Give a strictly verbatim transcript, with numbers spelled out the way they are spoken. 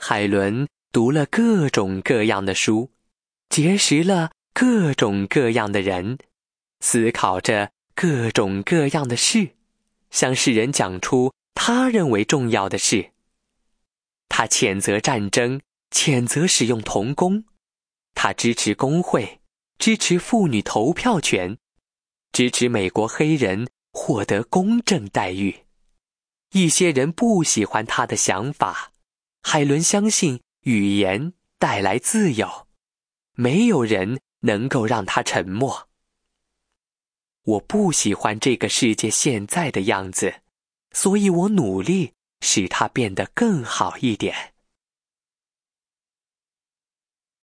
海伦读了各种各样的书，结识了各种各样的人，思考着各种各样的事，向世人讲出他认为重要的事。他谴责战争，谴责使用童工，他支持工会，支持妇女投票权，支持美国黑人获得公正待遇。一些人不喜欢他的想法，海伦相信语言带来自由，没有人能够让他沉默。我不喜欢这个世界现在的样子，所以我努力使它变得更好一点。